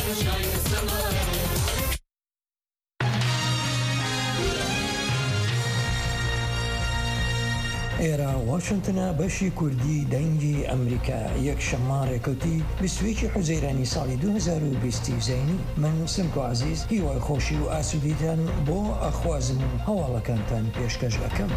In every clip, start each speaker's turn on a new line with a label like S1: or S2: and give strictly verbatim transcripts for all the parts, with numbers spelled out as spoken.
S1: ئێرە واشنتنە بەشی کوردی دەنگی ئەمریکا یەک شەماڕێکەوتی بیستوەیەکی حوزەیرانی ساڵی دوو هەزار و بیست زەینی من سمکۆ عەزیز هیوای خۆشی و ئاسوودیتان بۆ ئەخوازم و هەواڵەکانتان پێشکەش ئەکەم.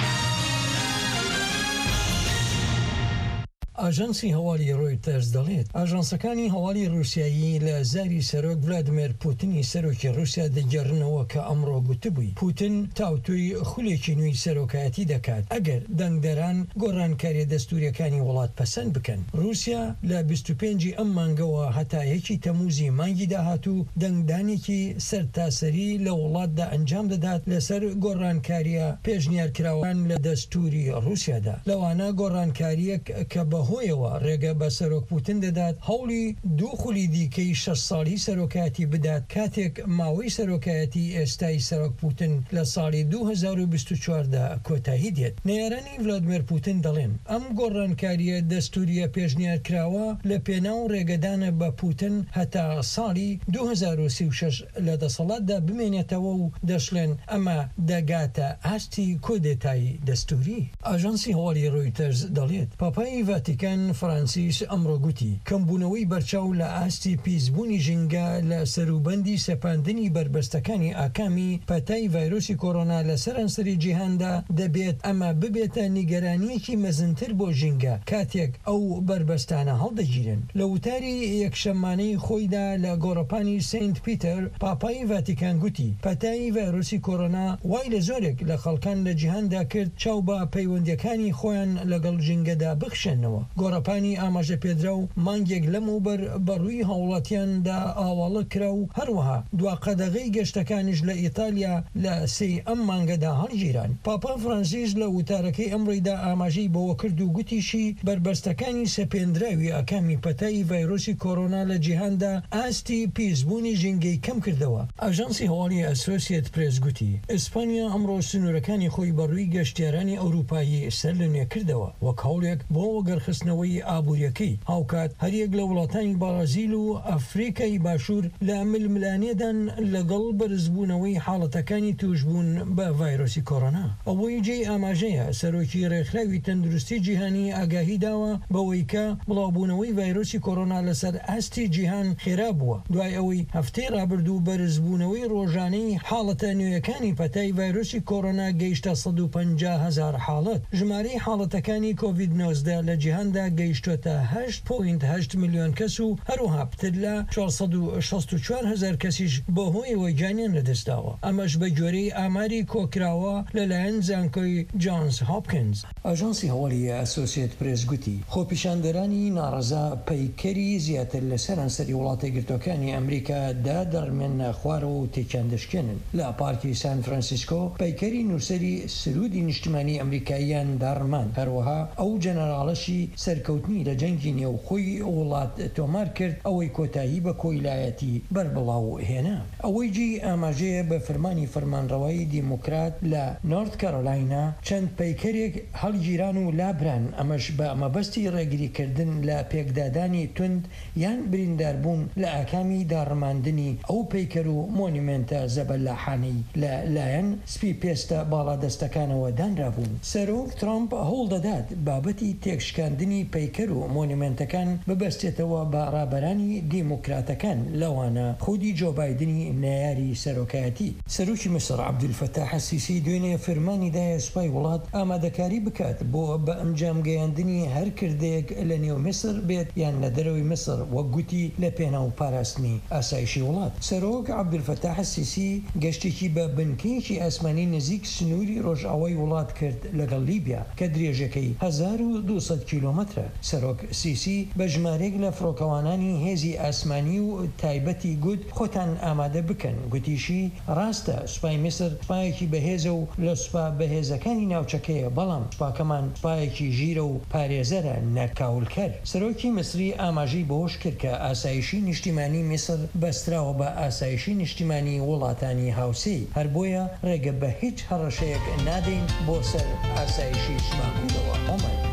S1: ئاژانسی هەواڵی ڕۆیتەرز دەڵێت ئاژانسەکانی هەواڵی رووسایی لە زاری سەرۆک ڤلادیمیر پوتینی سەرۆکی رووسیا دەگەڕنەوە کە ئەمڕۆ گوتبووی پوتین تاوتوی خولێکی نوێی سەرۆکایەتی دەکات ئەگەر دەنگدەران گۆڕانکاریە دەستوریەکانی وڵات پەسەند بکەن. رووسیا لە بیست و پێنجی ئەم مانگەوە هەتا یەکی تەموزی مانگی داهاتوو دەنگدانێکی سەرتاسەری لە وڵاتدا ئەنجام دەدات لەسەر گۆڕانکاریە پێشنیارکراوان لە دەستوری رووسیادا. لەوانە گۆڕانکاریەک کە بە هۆیەوە ڕێگە بە سەرۆک پوتین دەدات هەوڵی دوو خولی دیکەی شەش ساڵی سەرۆکایەتی بدات کاتێک ماوەی سەرۆکایەتی ئێستای سەرۆک پوتین لە ساڵی دوو هەزار و بیست و چواردا کۆتایی دێت. نێرانی ڤلادیمیر پوتین دەڵێن ئەم گۆڕانکاریە دەستوریە پێشنیارکراوە لە پێناو ڕێگەدانە بە پوتین هەتا ساڵی دوو هەزار و سی و شەش لە دەسەڵاتدا بمێنێتەوە و دەشڵێن ئەمە دەگاتە ئاستی کۆدێتایی دەستوری. ئاژانسی هەواڵی ڕۆیتەرز دەڵێت پاپای ڤاتیکان فرانسیس ئەمڕۆ گوتی کەمبوونەوەی بەرچاو لە ئاستی پیسبوونی ژینگە لە سەروبەندی سەپاندنی بربەستەکانی ئاکامی پەتای ڤایرۆسی کۆڕۆنا لە سەرانسەری جیهاندا دەبێت ئەمە ببێتە نیگەرانیەکی مەزنتر بۆ ژینگە کاتێک ئەو بربەستانە هەڵدەگیرن. لە وتاری یەکشەمانەی خۆیدا لە گۆڕەپانی سینت پیتەر پاپای ڤاتیکان گوتی پەتای ڤایرۆسی کۆڕۆنا وای لە زۆرێک لە خەڵکان لە جیهاندا کرد چاو بە پەیوەندیەکانی خۆیان لەگەڵ ژینگەدا بخشێنەوە. گۆڕەپانی ئاماژە پێدرا و مانگێک لەموبەر بەڕووی هاوڵاتیاندا ئاواڵە کرا و هەروەها دوا قەدەغەی گەشتەکانیش لە ئیتالیا لە سێ ئەم مانگەدا هەڵگیران. پاپا فرانسیس لە وتارەکەی ئەمڕۆیدا ئاماژەی بەوە کرد و گوتیشی بربەستەکانی سەپێنراوی ئاکامی پەتای ڤایرۆسی کۆڕۆنا لە جیهاندا ئاستی پیسبوونی ژینگەی کەم کردەوە. ئاژانسی هەواڵی ئەسۆسیێت پرێس گوتی ئیسپانیا ئەمڕۆ سنوورەکانی خۆی بەڕووی گەشتیارانی ئەوروپایی سەر لە نوێ کردەوە وەک هەوڵێک بۆ وەگەرخستنەوەی ئابوووریەکەی هاوکات هەریەک لە وڵاتانی بارازیل و ئەفریقای باشوور لە ململانێدان لەگەڵ بەرزبوونەوەی حاڵەتەکانی توشبوون بە ڤایرۆسی کۆڕۆنا. ئەوەی جێی ئاماژەیە سەرۆکی ڕێکخراوی تەندروستی جیهانی ئاگاهی داوە بەوەی کە بڵاوبوونەوەی ڤایرۆسی کۆڕۆنا لەسەر ئاستی جیهان خێرا بووە دوای ئەوەی هەفتەی ڕابردوو بەرزبوونەوەی ڕۆژانەی حاڵەتە نوێیەکانی پەتای ڤایرۆسی کۆڕۆنا گەیشتە سەد و پەنجا هەزار حاڵەت. ژمارەی حاڵەتەکانی کۆڤید نۆزدە لە جیهاندا گەیشتوتە هەشت پۆینت هەشت ملیۆن کەس و هەروەها پتر لە چوارسەد و شەست و چوار هەزار کەسیش بەهۆیەوەی جانیان لەدەستداوە. ئەمەش بە گوێرەی ئاماری کۆکراوە لەلایەن زانکۆی جانس هۆپکینز. ئاژانسی هەواڵی ئەسۆسیێت پرێس گوتی خۆپیشاندەرانی ناڕەزا پەیکەری زیاتر لە سەرانسەری وڵاتە گرتوەکانی ئەمریکادا دەڕمێنە خوارەوە و تێکیان دەشکێنن. لە پارکی سان فرانسیسکۆ پەیکەری نووسەری سرودی نیشتیمانی ئەمریکاییان داڕمان هەروەها ئەو جەنەراڵەشی سەرکەوتنی لە جەنگی نێوخۆی وڵات تۆمار کرد ئەوەی کۆتایی بە کۆیلایەتی بەربڵاو هێنا. ئەوەی جی ئاماژەیە بە فەرمانی فەرمانڕەوایی دیموکرات لە نۆرت کارۆلاینا چەند پەیکەرێک هەڵگیران و لابران ئەمەش بە مەبەستی ڕێگریکردن لە پێکدادانی تند یان برینداربوون لە ئاکامی داڕماندنی ئەو پەیکەر و مۆنیمنتە زەبەلاحانەی لە لایەن سپی پێستە باڵادەستەکانەوە دانرابوون. سەرۆک ترامپ هەوڵ دەدات بابەتی تێکشکاندنی پەیکەر و مۆنیمنتەکان ببەستێتەوە بە ڕابەرانی دیموکراتەکان لەوانە خودی جۆ بایدنی نایاری سەرۆکایەتی. سەرۆکی میسر عەبدولفەتاح السیسی دوێنێ فەرمانیدایە سوپای وڵات ئامادەکاری بکات بۆ بە ئەنجامگەیاندنی هەر کردەیەک لە نێو میسر بێت یان لە دەرەوەی میسر وەک گوتی لە پێناو پاراستنی ئاسایشی وڵات. سەرۆک عەبدولفەتاح السیسی گەشتێکی بە بنکەیەکی ئاسمانی نزیک سنووری ڕۆژئاوای وڵات کرد لەگەڵ لیبیا کە درێژەکەی هەزار و دووسەد کیلۆمەترە. سەرۆک سیسی بە ژمارێک لە فڕۆکەوانانی هێزی ئاسمانی و تایبەتی گوت خۆتان ئامادە بکەن. گوتیشی ڕاستە سوپای میسر سوپایەکی بەهێزە و لە سوپا بەهێزەکانی ناوچەکەیە بەڵام سوپاکەمان سوپایەکی ژیرە و پارێزەرە نەرکاولکەر. سەرۆکی میسری ئاماژەی بەوەش کرد کە ئاسایشی نیشتیمانی میسر بەستراوە بە ئاسایشی نیشتیمانی وڵاتانی هاوسەی هەر بۆیە ڕێگە بە هیچ هەڕەشەیەک نادەین بۆ سەر ئاسایشی سوپاکوودەوە ئۆمەد.